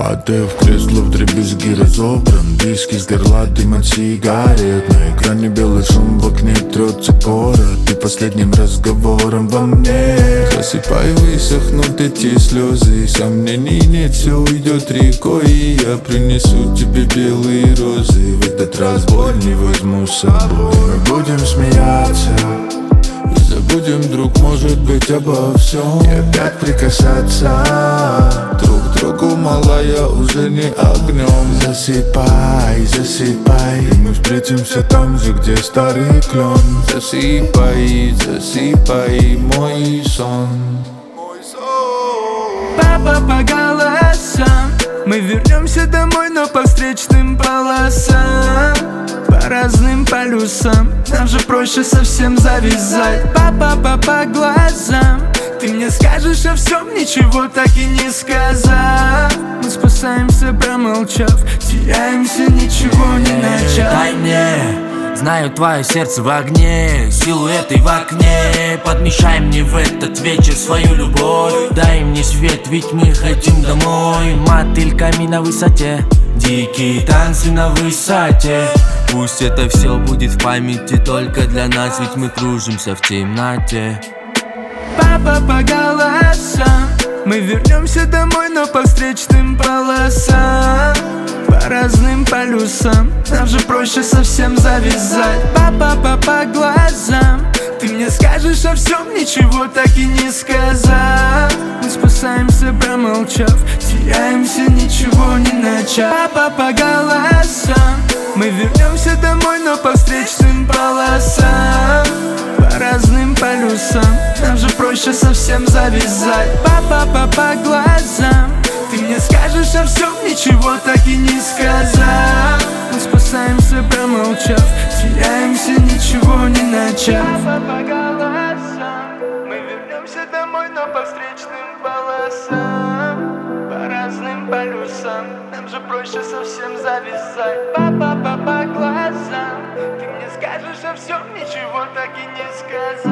Падаю в кресло, вдребезги разобран. Виски с горла, дым от сигарет. На экране белый шум, в окне трется город. И последним разговором во мне. Засыпай, высохнут эти слезы. Сомнений нет, все уйдет рекой. И я принесу тебе белые розы. В этот раз боль не возьму с собой. Мы будем смеяться и забудем, друг, может быть, обо всем. И опять прикасаться друг к другу, малая, уже не огнем. Засыпай, засыпай, и мы встретимся там же, где старый клен. Засыпай, засыпай, мой сон. Папа по голосам, мы вернемся домой, но по встречным полосам, по разным полюсам. Нам же проще совсем завязать. Папа по глазам, ты мне скажешь о всем, ничего так и не сказав. Мы спасаемся, промолчав, теряемся, ничего не начав. Дай мне, знаю твое сердце в огне, силуэты в окне. Подмешай мне в этот вечер свою любовь. Дай мне свет, ведь мы хотим домой. Мотыльками на высоте, дикие танцы на высоте. Пусть это все будет в памяти только для нас, ведь мы кружимся в темноте. Папа по голосам, мы вернемся домой, но по встречным полосам, по разным полюсам. Нам же проще совсем завязать. Папа по глазам, ты мне скажешь о всем, ничего так и не сказав. Мы спасаемся, промолчав, теряемся, ничего не начав. Папа по голосам, мы вернемся домой, но по встречным полосам, по разным полюсам. Нам же проще совсем завязать. Папа по глазам, ты мне скажешь о всем, ничего так и не сказав. Мы спасаемся, промолчав, теряемся, ничего не начав. Папа по голосам, мы вернемся домой, но по встречным полосам, по разным полюсам. Нам же проще совсем завязать. Папа по глазам, ты мне скажешь о всем, ничего так и не сказав.